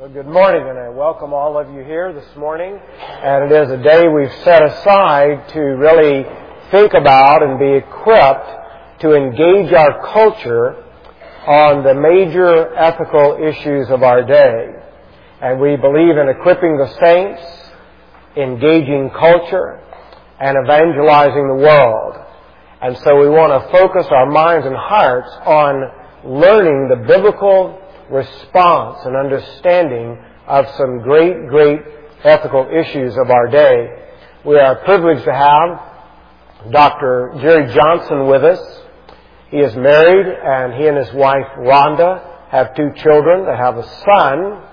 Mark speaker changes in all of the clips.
Speaker 1: Well, good morning, and I welcome all of you here this morning. And it is a day we've set aside to really think about and be equipped to engage our culture on the major ethical issues of our day. And we believe in equipping the saints, engaging culture, and evangelizing the world. And so we want to focus our minds and hearts on learning the biblical response and understanding of some great ethical issues of our day. We are privileged to have Dr. Jerry Johnson with us. He is married, and he and his wife Rhonda have 2 children. They have a son,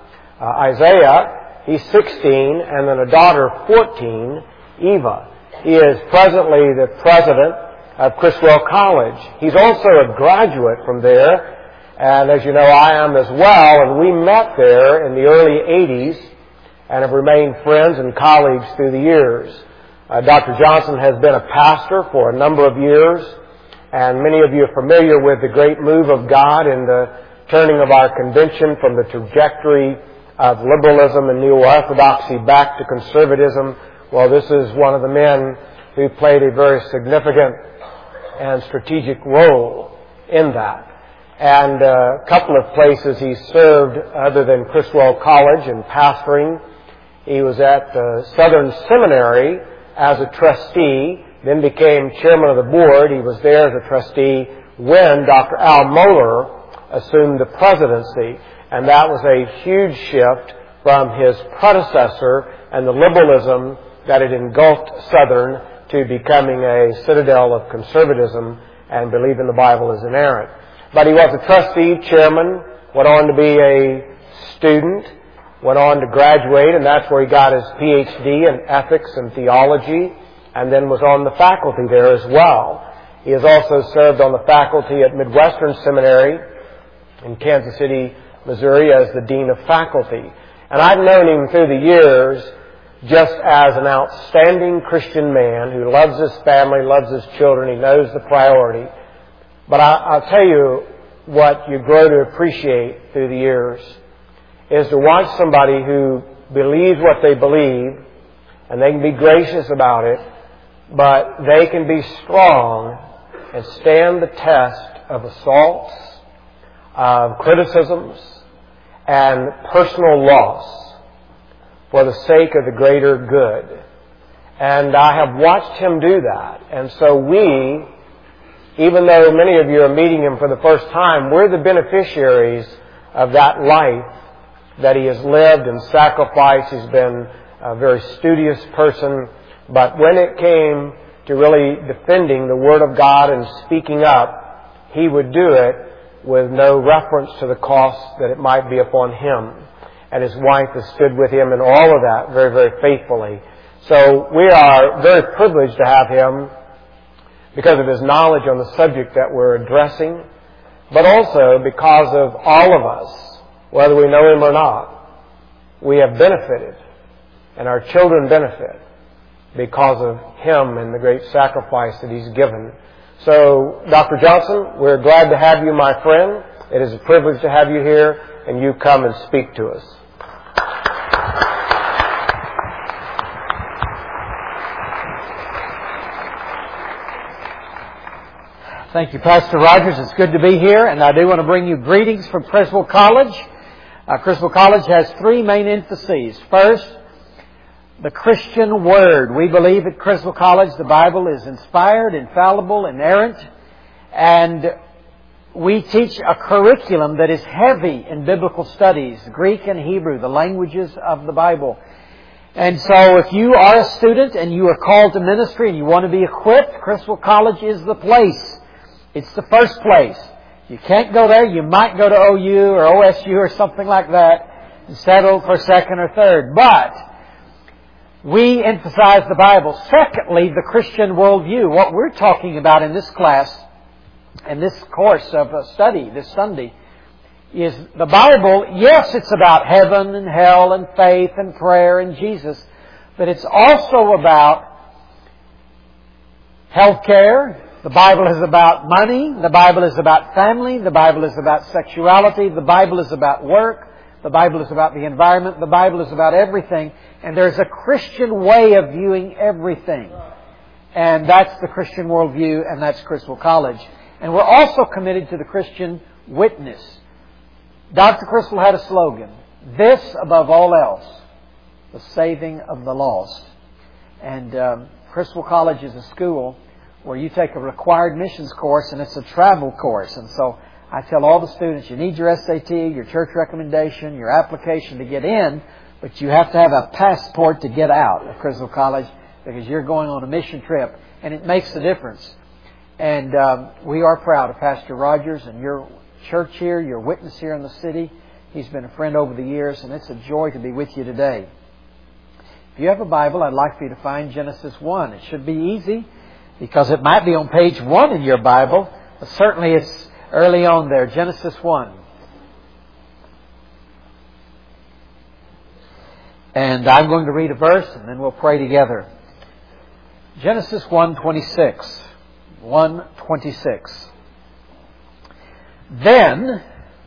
Speaker 1: Isaiah. He's 16, and then a daughter, 14, Eva. He is presently the president of Criswell College. He's also a graduate from there. And as you know, I am as well, and we met there in the early 80s and have remained friends and colleagues through the years. Dr. Johnson has been a pastor for a number of years, and many of you are familiar with the great move of God in the turning of our convention from the trajectory of liberalism and neo-orthodoxy back to conservatism. Well, this is one of the men who played a very significant and strategic role in that. And a couple of places he served other than Criswell College in pastoring. He was at Southern Seminary as a trustee, then became chairman of the board. He was there as a trustee when Dr. Al Mohler assumed the presidency. And that was a huge shift from his predecessor and the liberalism that had engulfed Southern to becoming a citadel of conservatism and believing the Bible is inerrant. But he was a trustee, chairman, went on to be a student, went on to graduate, and that's where he got his Ph.D. in ethics and theology, and then was on the faculty there as well. He has also served on the faculty at Midwestern Seminary in Kansas City, Missouri, as the dean of faculty. And I've known him through the years just as an outstanding Christian man who loves his family, loves his children, he knows the priority. But I'll tell you what you grow to appreciate through the years is to watch somebody who believes what they believe, and they can be gracious about it, but they can be strong and stand the test of assaults, of criticisms, and personal loss for the sake of the greater good. And I have watched him do that. And so we, even though many of you are meeting him for the first time, we're the beneficiaries of that life that he has lived and sacrificed. He's been a very studious person. But when it came to really defending the Word of God and speaking up, he would do it with no reference to the cost that it might be upon him. And his wife has stood with him in all of that very faithfully. So we are very privileged to have him because of his knowledge on the subject that we're addressing, but also because of all of us, whether we know him or not, we have benefited, and our children benefit because of him and the great sacrifice that he's given. So, Dr. Johnson, we're glad to have you, my friend. It is a privilege to have you here, and you come and speak to us.
Speaker 2: Thank you, Pastor Rogers. It's good to be here, and I do want to bring you greetings from Criswell College. Criswell College has 3 main emphases. First, the Christian Word. We believe at Criswell College the Bible is inspired, infallible, inerrant, and we teach a curriculum that is heavy in biblical studies, Greek and Hebrew, the languages of the Bible. And so if you are a student and you are called to ministry and you want to be equipped, Criswell College is the place. It's the first place. You can't go there. You might go to OU or OSU or something like that and settle for second or third. But we emphasize the Bible. Secondly, the Christian worldview. What we're talking about in this class and this course of study this Sunday is the Bible. Yes, it's about heaven and hell and faith and prayer and Jesus, but it's also about healthcare. The Bible is about money. The Bible is about family. The Bible is about sexuality. The Bible is about work. The Bible is about the environment. The Bible is about everything. And there's a Christian way of viewing everything. And that's the Christian worldview, and that's Criswell College. And we're also committed to the Christian witness. Dr. Criswell had a slogan, "This above all else, the saving of the lost." And Criswell College is a school where you take a required missions course, and it's a travel course. And so I tell all the students, you need your SAT, your church recommendation, your application to get in, but you have to have a passport to get out of Criswell College because you're going on a mission trip, and it makes a difference. And we are proud of Pastor Rogers and your church here, your witness here in the city. He's been a friend over the years, and it's a joy to be with you today. If you have a Bible, I'd like for you to find Genesis 1. It should be easy because it might be on page 1 in your Bible, but certainly it's early on there. Genesis 1. And I'm going to read a verse and then we'll pray together. Genesis 1:26. 1:26. Then,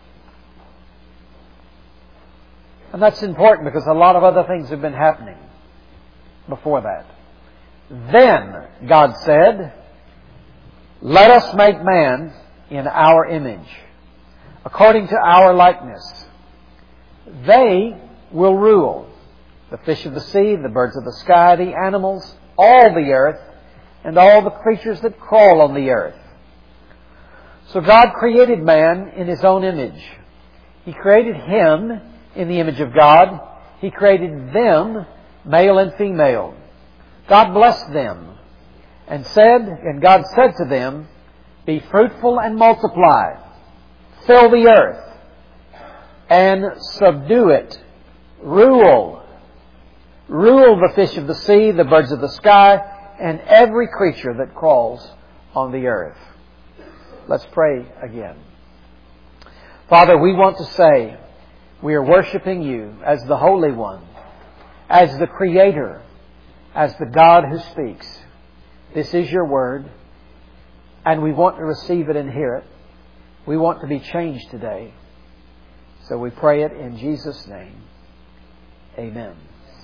Speaker 2: and that's important because a lot of other things have been happening before that. Then God said, "Let us make man in our image, according to our likeness. They will rule the fish of the sea, the birds of the sky, the animals, all the earth, and all the creatures that crawl on the earth." So God created man in His own image. He created him in the image of God. He created them, male and female. God blessed them and God said to them, "Be fruitful and multiply. Fill the earth and subdue it. Rule the fish of the sea, the birds of the sky, and every creature that crawls on the earth." Let's pray again. Father, we want to say we are worshiping You as the Holy One, as the Creator, as the God who speaks. This is Your Word, and we want to receive it and hear it. We want to be changed today. So we pray it in Jesus' name. Amen.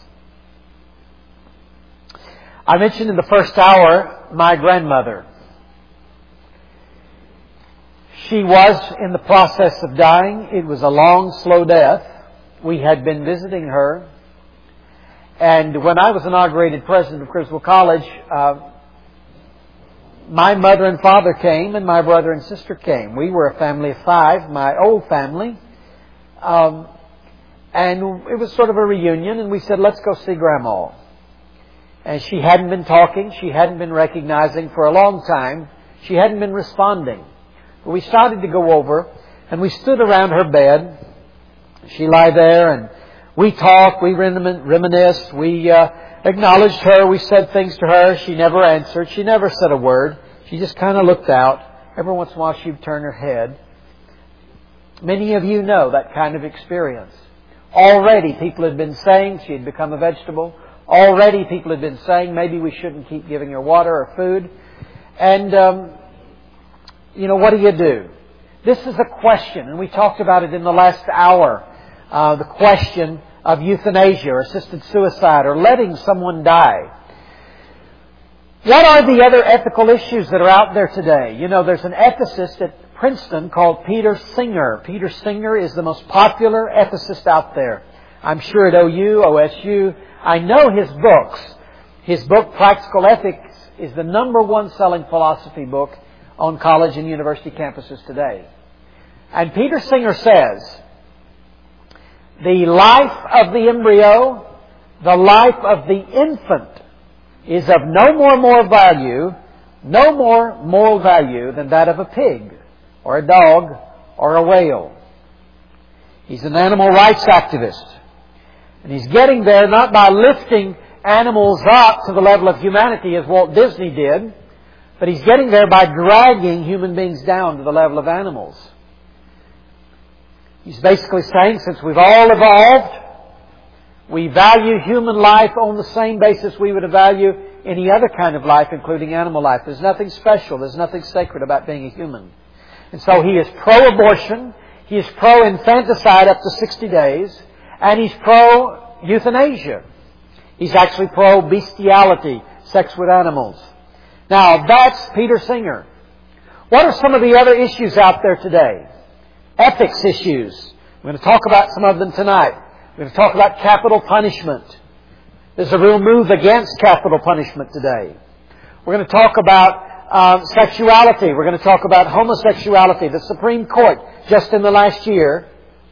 Speaker 2: I mentioned in the first hour my grandmother. She was in the process of dying. It was a long, slow death. We had been visiting her. And when I was inaugurated president of Criswell College, my mother and father came and my brother and sister came. We were a family of 5, my old family. And it was sort of a reunion, and we said, let's go see Grandma. And she hadn't been talking. She hadn't been recognizing for a long time. She hadn't been responding. But we started to go over, and we stood around her bed. She lay there, and we talked, we reminisced, we acknowledged her, we said things to her. She never answered. She never said a word. She just kind of looked out. Every once in a while she'd turn her head. Many of you know that kind of experience. Already people had been saying she had become a vegetable. Already people had been saying maybe we shouldn't keep giving her water or food. And, what do? This is a question, and we talked about it in the last hour. The question of euthanasia or assisted suicide or letting someone die. What are the other ethical issues that are out there today? There's an ethicist at Princeton called Peter Singer. Peter Singer is the most popular ethicist out there. I'm sure at OU, OSU. I know his books. His book, Practical Ethics, is the #1 selling philosophy book on college and university campuses today. And Peter Singer says, the life of the embryo, the life of the infant, is of no more moral value than that of a pig, or a dog, or a whale. He's an animal rights activist. And he's getting there not by lifting animals up to the level of humanity as Walt Disney did, but he's getting there by dragging human beings down to the level of animals. He's basically saying, since we've all evolved, we value human life on the same basis we would value any other kind of life, including animal life. There's nothing special. There's nothing sacred about being a human. And so he is pro-abortion. He is pro-infanticide up to 60 days, and he's pro-euthanasia. He's actually pro-bestiality, sex with animals. Now, that's Peter Singer. What are some of the other issues out there today? Ethics issues. We're going to talk about some of them tonight. We're going to talk about capital punishment. There's a real move against capital punishment today. We're going to talk about sexuality. We're going to talk about homosexuality. The Supreme Court, just in the last year,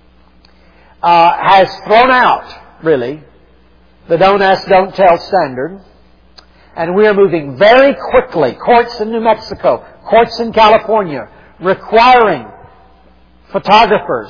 Speaker 2: has thrown out, really, the don't ask, don't tell standard. And we are moving very quickly. Courts in New Mexico, courts in California, requiring photographers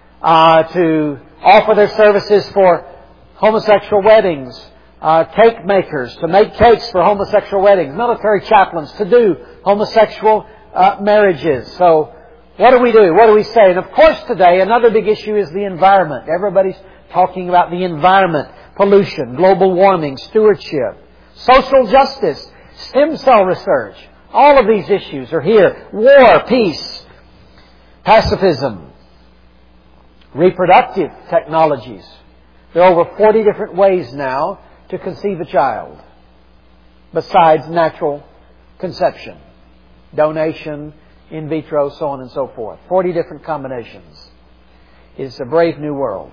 Speaker 2: to offer their services for homosexual weddings, cake makers to make cakes for homosexual weddings, military chaplains to do homosexual marriages. So what do we do? What do we say? And of course today another big issue is the environment. Everybody's talking about the environment, pollution, global warming, stewardship, social justice, stem cell research. All of these issues are here. War, peace, pacifism, reproductive technologies. There are over 40 different ways now to conceive a child besides natural conception, donation, in vitro, so on and so forth. 40 different combinations. It's a brave new world.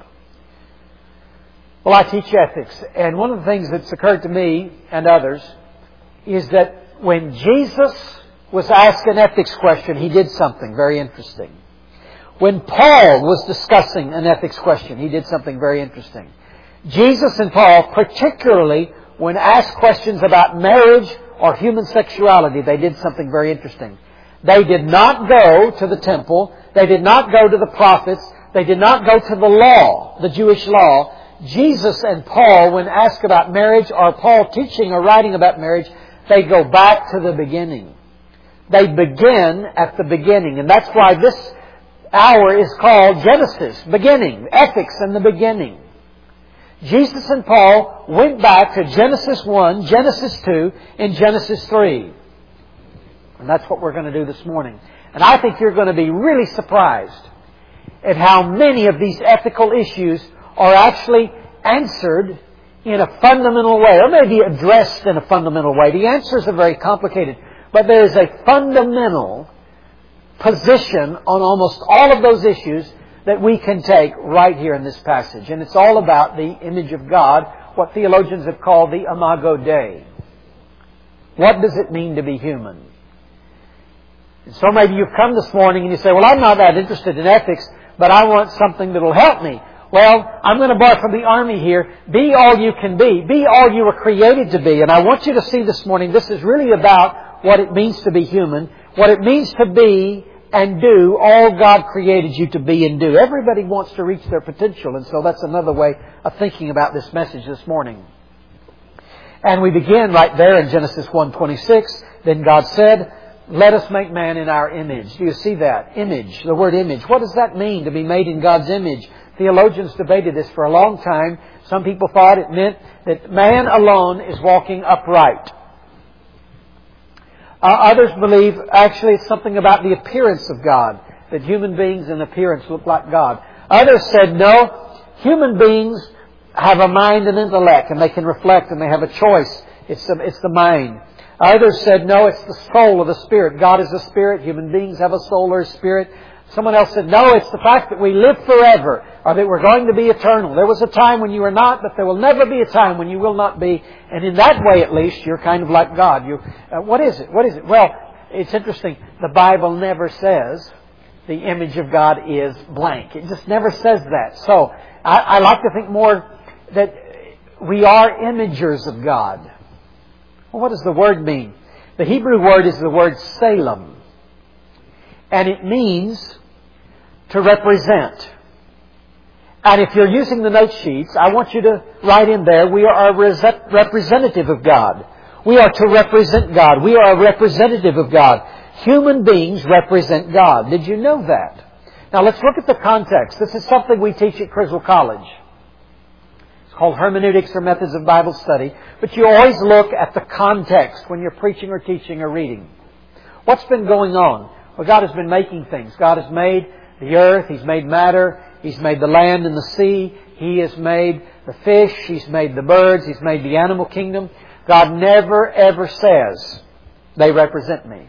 Speaker 2: Well, I teach ethics, and one of the things that's occurred to me and others is that when Jesus was asked an ethics question, He did something very interesting. When Paul was discussing an ethics question, he did something very interesting. Jesus and Paul, particularly when asked questions about marriage or human sexuality, they did something very interesting. They did not go to the temple. They did not go to the prophets. They did not go to the law, the Jewish law. Jesus and Paul, when asked about marriage, or Paul teaching or writing about marriage, they go back to the beginning. They begin at the beginning. And that's why this hour is called Genesis, beginning, ethics in the beginning. Jesus and Paul went back to Genesis 1, Genesis 2, and Genesis 3. And that's what we're going to do this morning. And I think you're going to be really surprised at how many of these ethical issues are actually answered in a fundamental way, or maybe addressed in a fundamental way. The answers are very complicated, but there is a fundamental position on almost all of those issues that we can take right here in this passage. And it's all about the image of God, what theologians have called the Imago Dei. What does it mean to be human? And so maybe you've come this morning and you say, well, I'm not that interested in ethics, but I want something that will help me. Well, I'm going to borrow from the army here. Be all you can be. Be all you were created to be. And I want you to see this morning, this is really about what it means to be human, what it means to be and do all God created you to be and do. Everybody wants to reach their potential, and so that's another way of thinking about this message this morning. And we begin right there in Genesis 1:26. Then God said, let us make man in our image. Do you see that? Image, the word image. What does that mean, to be made in God's image? Theologians debated this for a long time. Some people thought it meant that man alone is walking upright. Others believe actually it's something about the appearance of God, that human beings in appearance look like God. Others said no, human beings have a mind and intellect, and they can reflect, and they have a choice. It's the mind. Others said no, it's the soul of the Spirit. God is a Spirit, human beings have a soul or a spirit. Someone else said, no, it's the fact that we live forever, or that we're going to be eternal. There was a time when you were not, but there will never be a time when you will not be. And in that way, at least, you're kind of like God. What is it? What is it? Well, it's interesting. The Bible never says the image of God is blank. It just never says that. So, I like to think more that we are imagers of God. Well, what does the word mean? The Hebrew word is the word Salem. And it means to represent. And if you're using the note sheets, I want you to write in there, we are a representative of God. We are to represent God. We are a representative of God. Human beings represent God. Did you know that? Now let's look at the context. This is something we teach at Criswell College. It's called hermeneutics or methods of Bible study. But you always look at the context when you're preaching or teaching or reading. What's been going on? Well, God has been making things. God has made the earth. He's made matter. He's made the land and the sea. He has made the fish. He's made the birds. He's made the animal kingdom. God never, ever says, they represent me.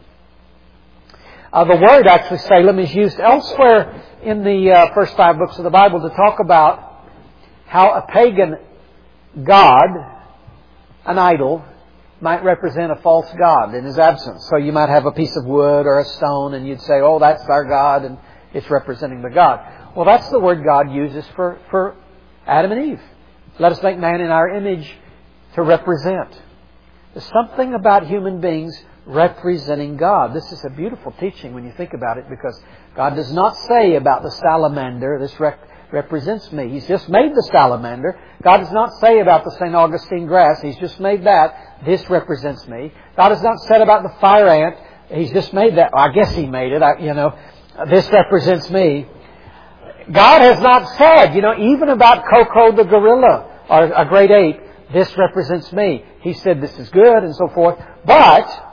Speaker 2: The word, actually, Salem, is used elsewhere in the first 5 books of the Bible to talk about how a pagan god, an idol, might represent a false god in his absence. So you might have a piece of wood or a stone and you'd say, oh, that's our God, and it's representing the God. Well, that's the word God uses for Adam and Eve. Let us make man in our image to represent. There's something about human beings representing God. This is a beautiful teaching when you think about it, because God does not say about the salamander, this represents me. He's just made the salamander. God does not say about the St. Augustine grass, He's just made that, this represents me. God has not said about the fire ant, He's just made that. I guess He made it, this represents me. God has not said, even about Coco the gorilla or a great ape, this represents me. He said this is good and so forth. But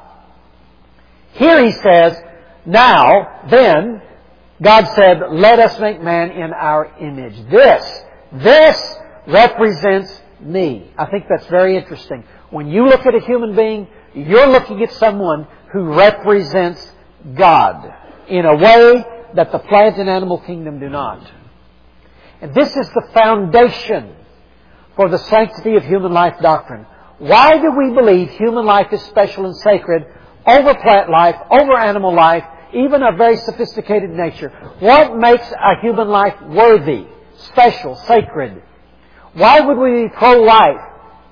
Speaker 2: here He says, now, then, God said, let us make man in our image. This represents me. I think that's very interesting. When you look at a human being, you're looking at someone who represents God in a way that the plant and animal kingdom do not. And this is the foundation for the sanctity of human life doctrine. Why do we believe human life is special and sacred over plant life, over animal life, even a very sophisticated nature? What makes a human life worthy, special, sacred? Why would we be pro-life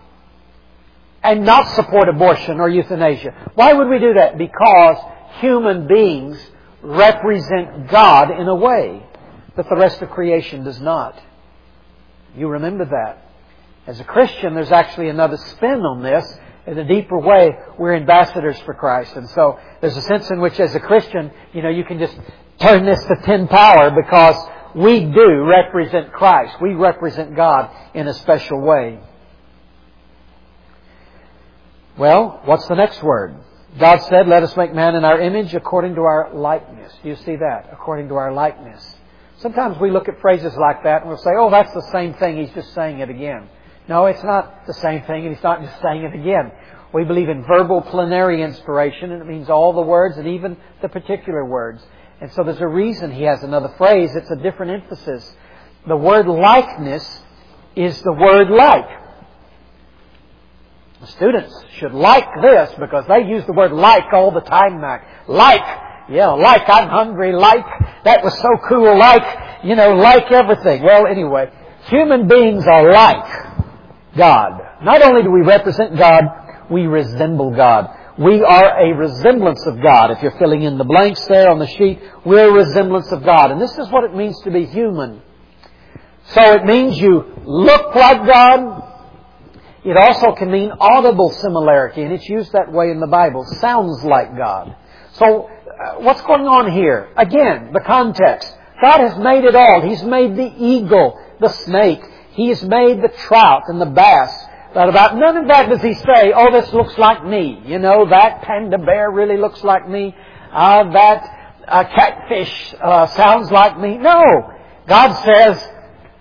Speaker 2: and not support abortion or euthanasia? Why would we do that? Because human beings represent God in a way that the rest of creation does not. You remember that. As a Christian, there's actually another spin on this. In a deeper way, we're ambassadors for Christ. And so there's a sense in which as a Christian, you can just turn this to 10 power, because we do represent Christ. We represent God in a special way. Well, what's the next word? God said, let us make man in our image according to our likeness. Do you see that? According to our likeness. Sometimes we look at phrases like that and we'll say, oh, that's the same thing. He's just saying it again. No, it's not the same thing, and He's not just saying it again. We believe in verbal plenary inspiration, and it means all the words and even the particular words. And so there's a reason He has another phrase. It's a different emphasis. The word likeness is the word like. The students should like this, because they use the word like all the time now. Like, like I'm hungry, like that was so cool, like everything. Well, anyway, human beings are like God. Not only do we represent God, we resemble God. We are a resemblance of God. If you're filling in the blanks there on the sheet, we're a resemblance of God. And this is what it means to be human. So it means you look like God. It also can mean audible similarity, and it's used that way in the Bible. Sounds like God. So what's going on here? Again, the context. God has made it all. He's made the eagle, the snake. He has made the trout and the bass. But about none of that does He say, oh, this looks like me. That panda bear really looks like me. That catfish sounds like me. No. God says,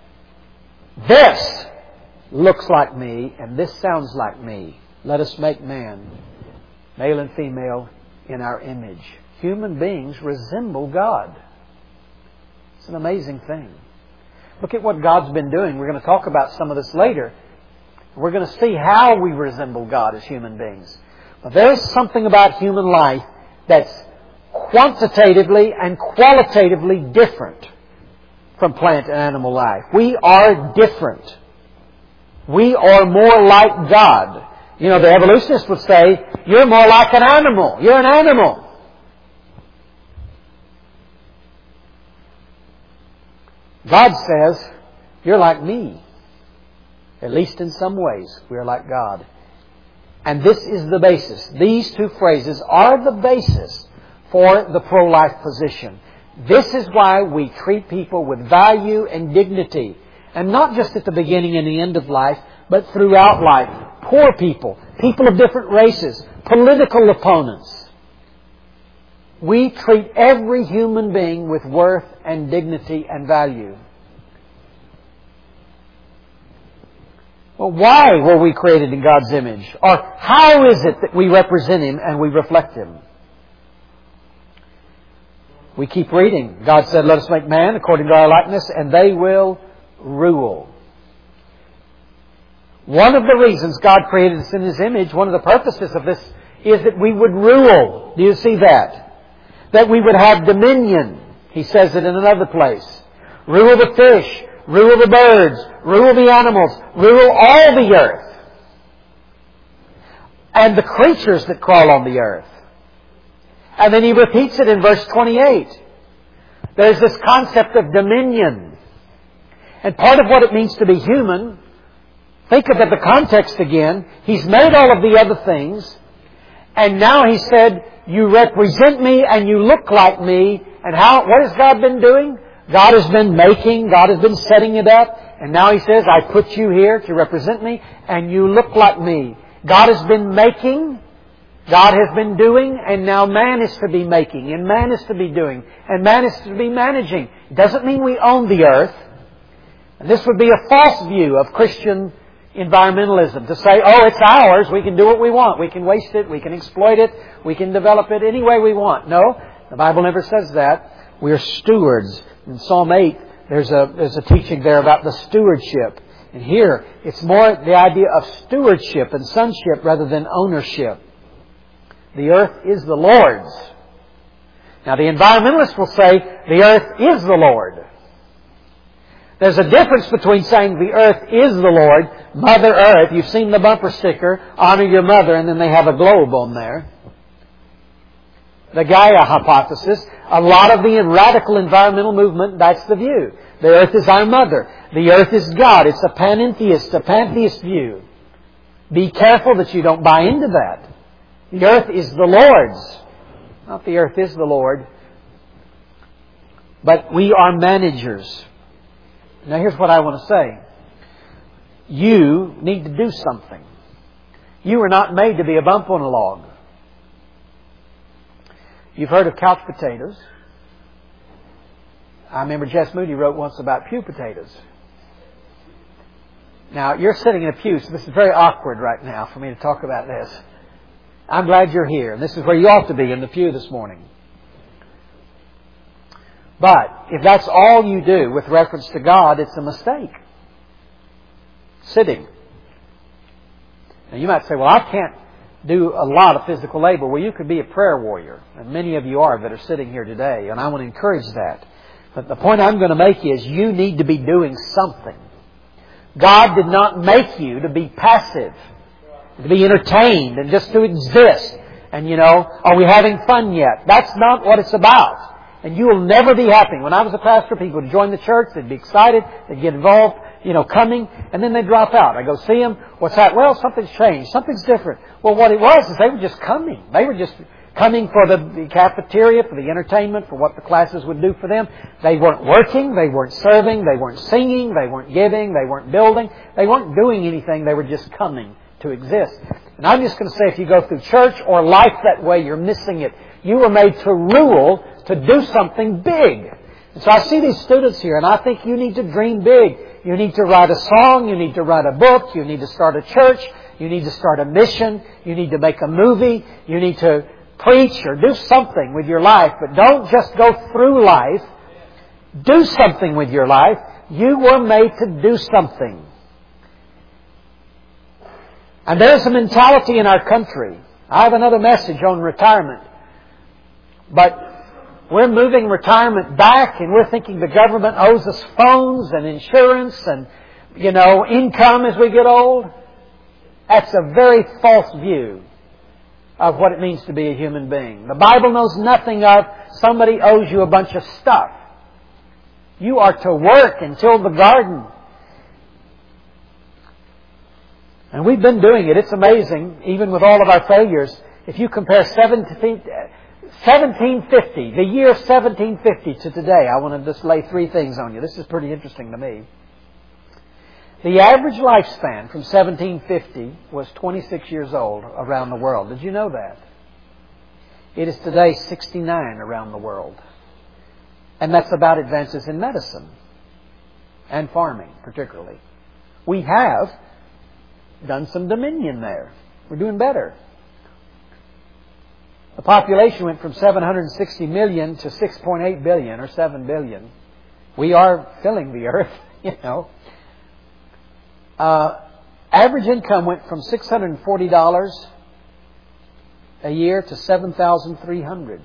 Speaker 2: this looks like me and this sounds like me. Let us make man, male and female, in our image. Human beings resemble God. It's an amazing thing. Look at what God's been doing. We're going to talk about some of this later. We're going to see how we resemble God as human beings. But there's something about human life that's quantitatively and qualitatively different from plant and animal life. We are different. We are more like God. The evolutionists would say, you're more like an animal. You're an animal. God says, you're like me. At least in some ways, we are like God. And this is the basis. These two phrases are the basis for the pro-life position. This is why we treat people with value and dignity. And not just at the beginning and the end of life, but throughout life. Poor people, people of different races, political opponents. We treat every human being with worth and dignity and value. Well, why were we created in God's image? Or how is it that we represent Him and we reflect Him? We keep reading. God said, let us make man according to our likeness, and they will rule. One of the reasons God created us in His image, one of the purposes of this, is that we would rule. Do you see that? That we would have dominion. He says it in another place. Rule the fish, rule the birds, rule the animals, rule all the earth. And the creatures that crawl on the earth. And then He repeats it in verse 28. There's this concept of dominion. And part of what it means to be human, think about the context again. He's made all of the other things. And now He said, you represent Me and you look like Me. And what has God been doing? God has been making, God has been setting it up. And now He says, I put you here to represent Me and you look like Me. God has been making, God has been doing, and now man is to be making, and man is to be doing, and man is to be managing. It doesn't mean we own the earth. And this would be a false view of Christian environmentalism, to say, oh, it's ours, we can do what we want, we can waste it, we can exploit it, we can develop it any way we want. No, the Bible never says that. We are stewards. In Psalm 8, there's a teaching there about the stewardship. And here, it's more the idea of stewardship and sonship rather than ownership. The earth is the Lord's. Now, the environmentalists will say, the earth is the Lord. There's a difference between saying the earth is the Lord, Mother Earth. You've seen the bumper sticker, honor your mother, and then they have a globe on there. The Gaia hypothesis, a lot of the radical environmental movement, that's the view. The earth is our mother. The earth is God. It's a pantheist view. Be careful that you don't buy into that. The earth is the Lord's. Not the earth is the Lord. But we are managers. Now here's what I want to say. You need to do something. You were not made to be a bump on a log. You've heard of couch potatoes. I remember Jess Moody wrote once about pew potatoes. Now, you're sitting in a pew, so this is very awkward right now for me to talk about this. I'm glad you're here, and this is where you ought to be, in the pew this morning. But if that's all you do with reference to God, it's a mistake. Sitting. Now, you might say, well, I can't do a lot of physical labor. Well, you could be a prayer warrior, and many of you are that are sitting here today, and I want to encourage that. But the point I'm going to make is you need to be doing something. God did not make you to be passive, to be entertained, and just to exist. And are we having fun yet? That's not what it's about. And you will never be happy. When I was a pastor, people would join the church, they'd be excited, they'd get involved, coming, and then they'd drop out. I go see them. What's that? Well, something's changed. Something's different. Well, what it was is they were just coming. They were just coming for the cafeteria, for the entertainment, for what the classes would do for them. They weren't working. They weren't serving. They weren't singing. They weren't giving. They weren't building. They weren't doing anything. They were just coming to exist. And I'm just going to say, if you go through church or life that way, you're missing it. You were made to rule, to do something big. And so I see these students here, and I think you need to dream big. You need to write a song. You need to write a book. You need to start a church. You need to start a mission. You need to make a movie. You need to preach or do something with your life. But don't just go through life. Do something with your life. You were made to do something. And there's a mentality in our country. I have another message on retirement. But we're moving retirement back, and we're thinking the government owes us phones and insurance and, income as we get old. That's a very false view of what it means to be a human being. The Bible knows nothing of somebody owes you a bunch of stuff. You are to work and till the garden. And we've been doing it. It's amazing, even with all of our failures. If you compare 1750, the year 1750 to today, I want to just lay three things on you. This is pretty interesting to me. The average lifespan from 1750 was 26 years old around the world. Did you know that? It is today 69 around the world. And that's about advances in medicine and farming, particularly. We have done some dominion there. We're doing better. The population went from 760 million to 6.8 billion or 7 billion. We are filling the earth, you know. Average income went from $640 a year to $7,300.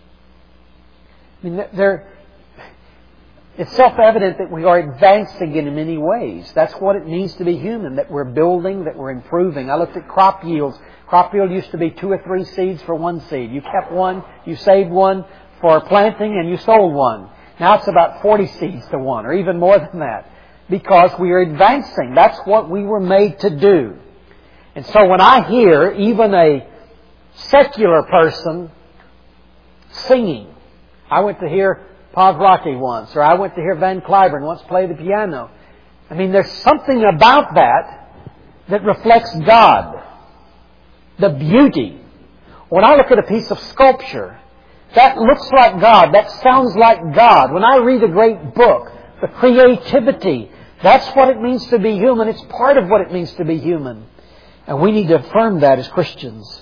Speaker 2: I mean, it's self-evident that we are advancing in many ways. That's what it means to be human, that we're building, that we're improving. I looked at crop yields. Crop yield used to be 2 or 3 seeds for one seed. You kept one, you saved one for planting, and you sold one. Now it's about 40 seeds to one, or even more than that, because we are advancing. That's what we were made to do. And so when I hear even a secular person singing, I went to hear Pavarotti once, or I went to hear Van Cliburn once play the piano. I mean, there's something about that reflects God. The beauty. When I look at a piece of sculpture, that looks like God. That sounds like God. When I read a great book, the creativity, that's what it means to be human. It's part of what it means to be human. And we need to affirm that as Christians.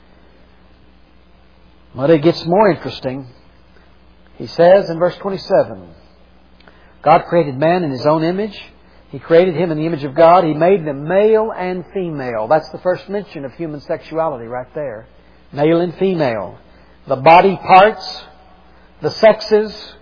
Speaker 2: But it gets more interesting. He says in verse 27, God created man in His own image. He created him in the image of God. He made them male and female. That's the first mention of human sexuality right there. Male and female. The body parts, the sexes.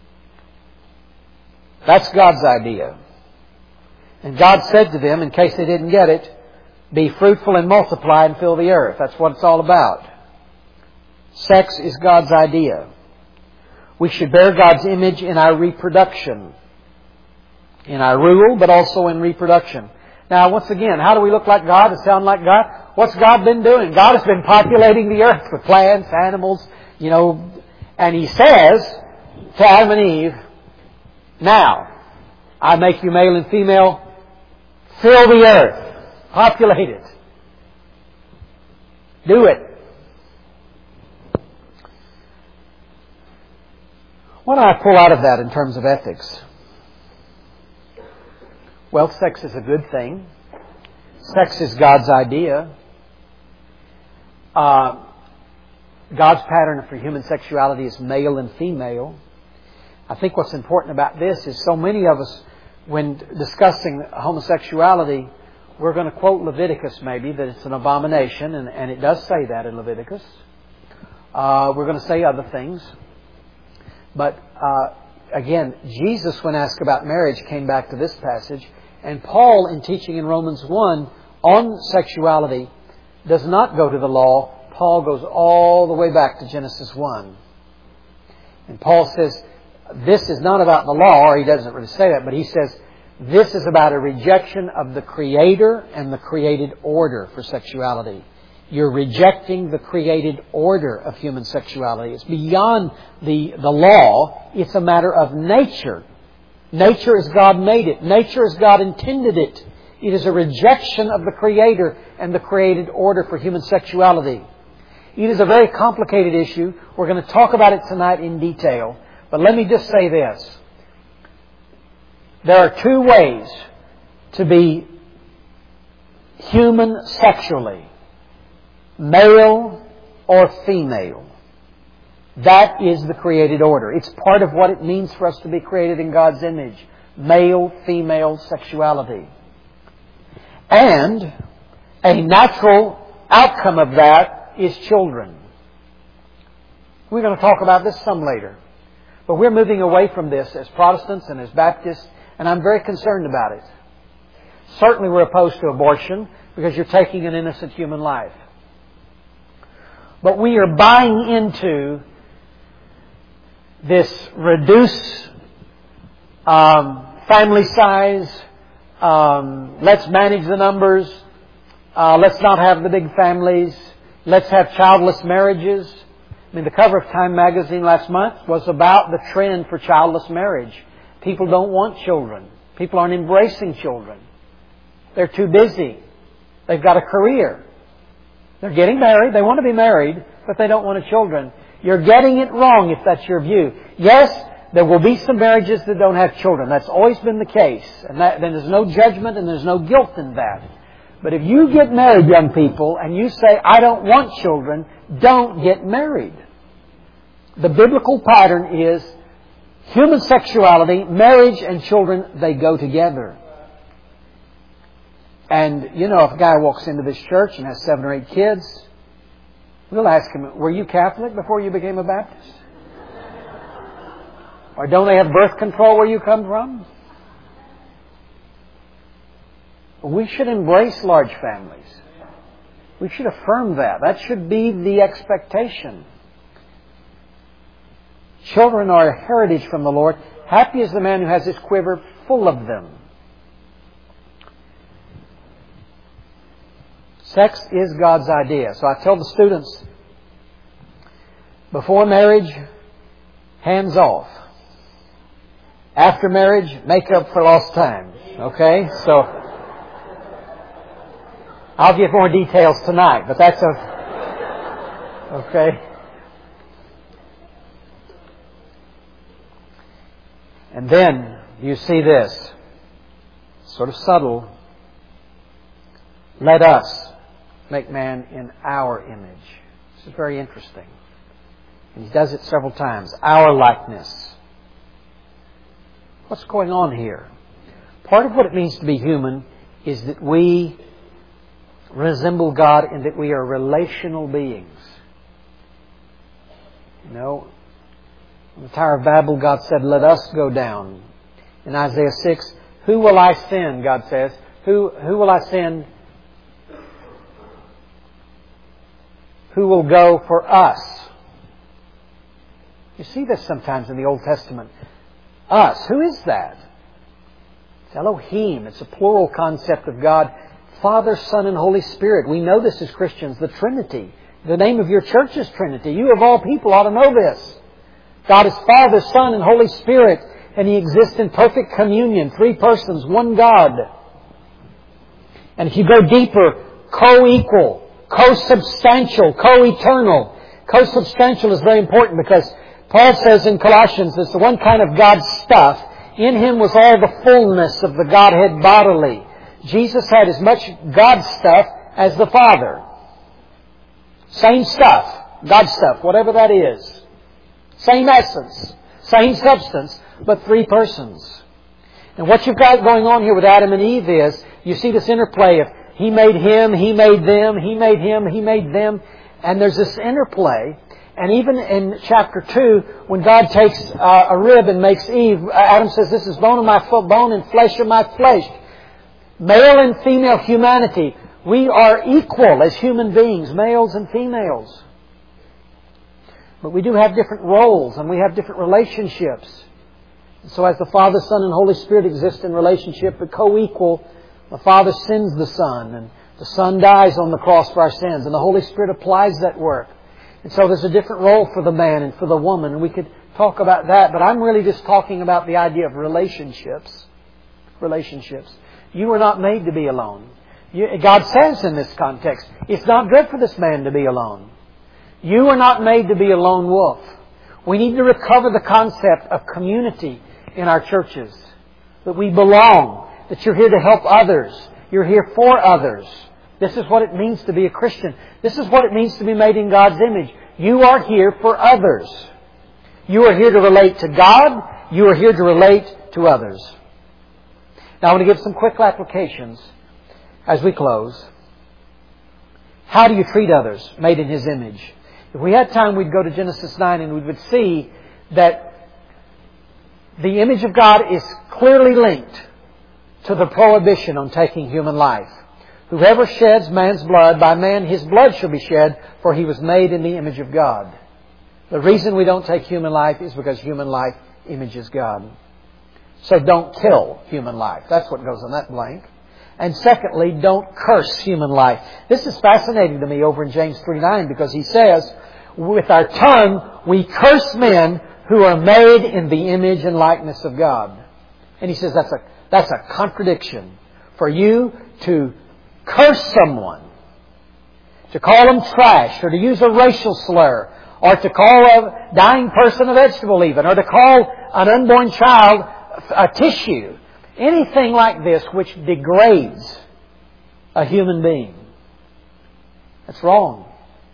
Speaker 2: That's God's idea. And God said to them, in case they didn't get it, be fruitful and multiply and fill the earth. That's what it's all about. Sex is God's idea. We should bear God's image in our reproduction. In our rule, but also in reproduction. Now, once again, how do we look like God and sound like God? What's God been doing? God has been populating the earth with plants, animals, you know, and He says to Adam and Eve, now, I make you male and female, fill the earth, populate it. Do it. What do I pull out of that in terms of ethics? Well, sex is a good thing. Sex is God's idea. God's pattern for human sexuality is male and female. I think what's important about this is so many of us, when discussing homosexuality, we're going to quote Leviticus maybe, that it's an abomination, and it does say that in Leviticus. We're going to say other things. But again, Jesus, when asked about marriage, came back to this passage. And Paul, in teaching in Romans 1 on sexuality, does not go to the law. Paul goes all the way back to Genesis 1. And Paul says, this is not about the law, or he doesn't really say that, but he says, this is about a rejection of the Creator and the created order for sexuality. You're rejecting the created order of human sexuality. It's beyond the law. It's a matter of nature. Nature as God made it. Nature as God intended it. It is a rejection of the Creator and the created order for human sexuality. It is a very complicated issue. We're going to talk about it tonight in detail. But let me just say this. There are 2 ways to be human sexually. Male or female. That is the created order. It's part of what it means for us to be created in God's image. Male, female sexuality. And a natural outcome of that is children. We're going to talk about this some later. But we're moving away from this as Protestants and as Baptists, and I'm very concerned about it. Certainly we're opposed to abortion because you're taking an innocent human life. But we are buying into this reduce family size, let's manage the numbers, let's not have the big families, let's have childless marriages. I mean, the cover of Time magazine last month was about the trend for childless marriage. People don't want children. People aren't embracing children. They're too busy. They've got a career. They're getting married. They want to be married, but they don't want children. You're getting it wrong if that's your view. Yes, There will be some marriages that don't have children. That's always been the case. And then there's no judgment and there's no guilt in that. But if you get married, young people, and you say, I don't want children, don't get married. The biblical pattern is human sexuality, marriage, and children, they go together. And, if a guy walks into this church and has 7 or 8 kids, we'll ask him, were you Catholic before you became a Baptist? Or don't they have birth control where you come from? We should embrace large families. We should affirm that. That should be the expectation. Children are a heritage from the Lord. Happy is the man who has his quiver full of them. Sex is God's idea. So I tell the students, before marriage, hands off. After marriage, make up for lost time. Okay? So, I'll give more details tonight, but that's okay. And then you see this, sort of subtle. Let us make man in our image. This is very interesting. And He does it several times. Our likeness. What's going on here? Part of what it means to be human is that we resemble God in that we are relational beings. On the Tower of Babel, God said, let us go down. In Isaiah 6, who will I send, God says. Who will I send? Who will go for us? You see this sometimes in the Old Testament. Us. Who is that? It's Elohim. It's a plural concept of God. Father, Son, and Holy Spirit. We know this as Christians. The Trinity. The name of your church is Trinity. You of all people ought to know this. God is Father, Son, and Holy Spirit. And He exists in perfect communion. 3 persons, one God. And if you go deeper, co-equal, co-substantial, co-eternal. Co-substantial is very important because Paul says in Colossians, it's the one kind of God stuff. In Him was all the fullness of the Godhead bodily. Jesus had as much God stuff as the Father. Same stuff. God stuff, whatever that is. Same essence. Same substance, but 3 persons. And what you've got going on here with Adam and Eve is, you see this interplay of He made him, He made them, He made him, He made them. And there's this interplay. And even in chapter 2, when God takes a rib and makes Eve, Adam says, this is bone of my bone and flesh of my flesh. Male and female humanity. We are equal as human beings, males and females. But we do have different roles and we have different relationships. So as the Father, Son, and Holy Spirit exist in relationship, but co-equal, the Father sends the Son, and the Son dies on the cross for our sins, and the Holy Spirit applies that work. And so there's a different role for the man and for the woman, and we could talk about that, but I'm really just talking about the idea of relationships. Relationships. You were not made to be alone. God says in this context, it's not good for this man to be alone. You are not made to be a lone wolf. We need to recover the concept of community in our churches. That we belong. That you're here to help others. You're here for others. This is what it means to be a Christian. This is what it means to be made in God's image. You are here for others. You are here to relate to God. You are here to relate to others. Now I want to give some quick applications as we close. How do you treat others made in His image? If we had time, we'd go to Genesis 9 and we would see that the image of God is clearly linked to the prohibition on taking human life. Whoever sheds man's blood, by man his blood shall be shed, for he was made in the image of God. The reason we don't take human life is because human life images God. So don't kill human life. That's what goes on that blank. And secondly, don't curse human life. This is fascinating to me over in James 3:9 because he says, with our tongue we curse men who are made in the image and likeness of God. And he says that's a contradiction. For you to curse someone, to call them trash, or to use a racial slur, or to call a dying person a vegetable even, or to call an unborn child a tissue. Anything like this which degrades a human being. That's wrong.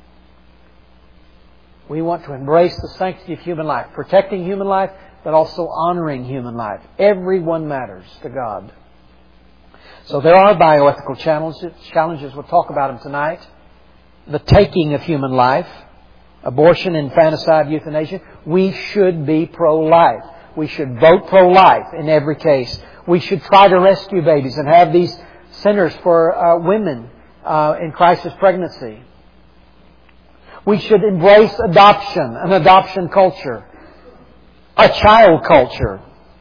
Speaker 2: We want to embrace the sanctity of human life, protecting human life, but also honoring human life. Everyone matters to God. So there are bioethical challenges. We'll talk about them tonight. The taking of human life, abortion, infanticide, euthanasia. We should be pro-life. We should vote pro-life in every case. We should try to rescue babies and have these centers for women in crisis pregnancy. We should embrace adoption, an adoption culture, a child culture.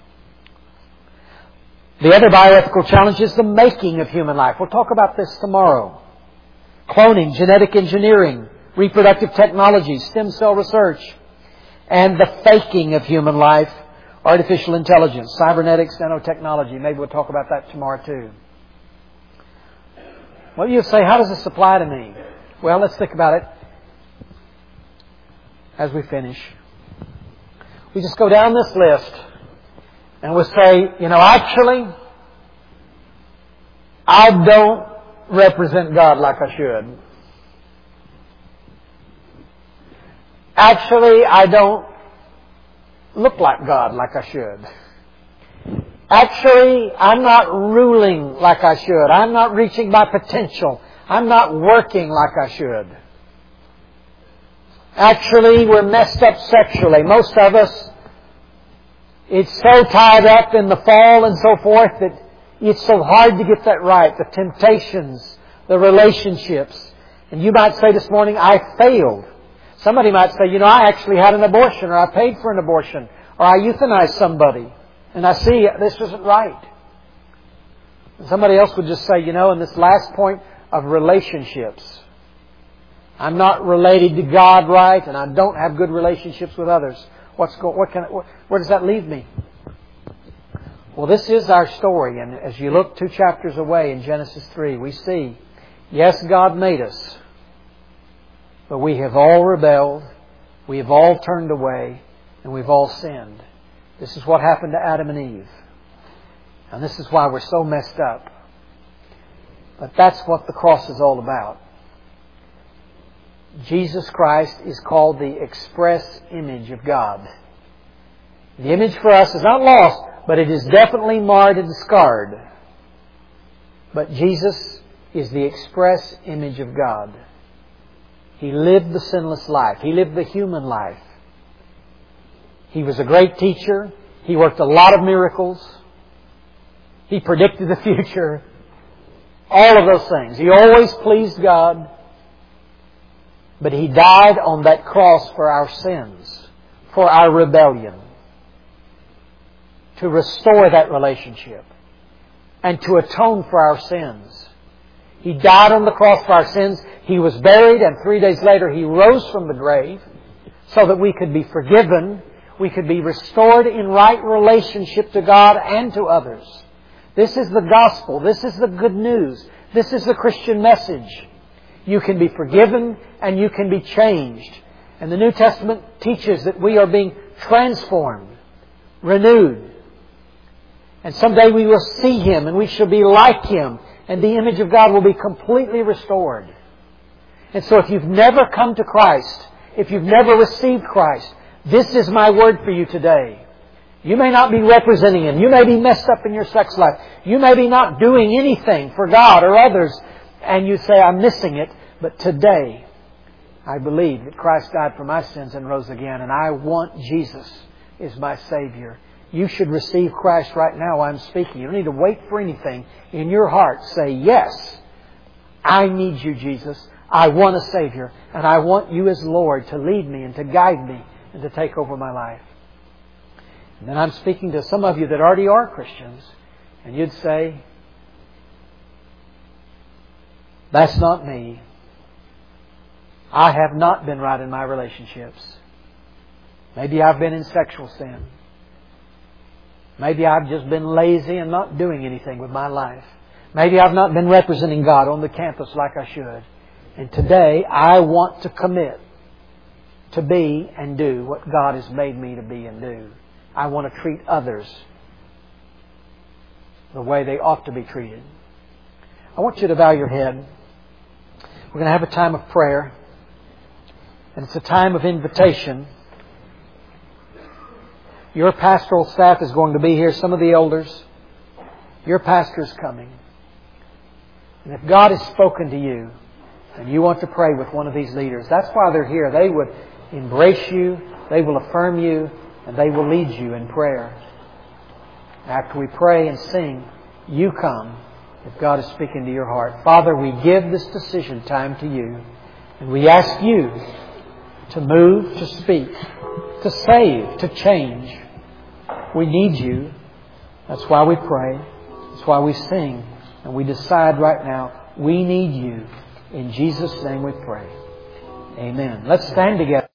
Speaker 2: The other bioethical challenge is the making of human life. We'll talk about this tomorrow. Cloning, genetic engineering, reproductive technology, stem cell research, and the faking of human life, artificial intelligence, cybernetics, nanotechnology. Maybe we'll talk about that tomorrow too. Well, you say, how does this apply to me? Well, let's think about it as we finish. We just go down this list and we'll say, actually, I don't represent God like I should. Actually, I don't look like God like I should. Actually, I'm not ruling like I should. I'm not reaching my potential. I'm not working like I should. Actually, we're messed up sexually. Most of us, it's so tied up in the fall and so forth that it's so hard to get that right. The temptations, the relationships. And you might say this morning, I failed. Somebody might say, I actually had an abortion, or I paid for an abortion, or I euthanized somebody. And I see this isn't right. And somebody else would just say, in this last point of relationships, I'm not related to God right, and I don't have good relationships with others. Where does that leave me? Well, this is our story, and as you look 2 chapters away in Genesis 3, we see, yes, God made us, but we have all rebelled, we have all turned away, and we've all sinned. This is what happened to Adam and Eve. And this is why we're so messed up. But that's what the cross is all about. Jesus Christ is called the express image of God. The image for us is not lost, but it is definitely marred and scarred. But Jesus is the express image of God. He lived the sinless life. He lived the human life. He was a great teacher. He worked a lot of miracles. He predicted the future. All of those things. He always pleased God. But He died on that cross for our sins, for our rebellion, to restore that relationship and to atone for our sins. He died on the cross for our sins. He was buried, and 3 days later He rose from the grave so that we could be forgiven. We could be restored in right relationship to God and to others. This is the gospel. This is the good news. This is the Christian message. You can be forgiven and you can be changed. And the New Testament teaches that we are being transformed, renewed. And someday we will see Him and we shall be like Him. And the image of God will be completely restored. And so if you've never come to Christ, if you've never received Christ, this is my word for you today. You may not be representing Him. You may be messed up in your sex life. You may be not doing anything for God or others. And you say, I'm missing it. But today, I believe that Christ died for my sins and rose again. And I want Jesus as my Savior. You should receive Christ right now while I'm speaking. You don't need to wait for anything. In your heart, say, yes, I need You, Jesus. I want a Savior. And I want You as Lord to lead me and to guide me and to take over my life. And then I'm speaking to some of you that already are Christians. And you'd say, that's not me. I have not been right in my relationships. Maybe I've been in sexual sin. Maybe I've just been lazy and not doing anything with my life. Maybe I've not been representing God on the campus like I should. And today, I want to commit to be and do what God has made me to be and do. I want to treat others the way they ought to be treated. I want you to bow your head. We're going to have a time of prayer. And it's a time of invitation. Your pastoral staff is going to be here. Some of the elders. Your pastor's coming. And if God has spoken to you, and you want to pray with one of these leaders, that's why they're here. They would embrace you, they will affirm you, and they will lead you in prayer. After we pray and sing, you come if God is speaking to your heart. Father, we give this decision time to you, and we ask you to move, to speak, to save, to change. We need you. That's why we pray. That's why we sing. And we decide right now, we need you. In Jesus' name we pray. Amen. Let's stand together.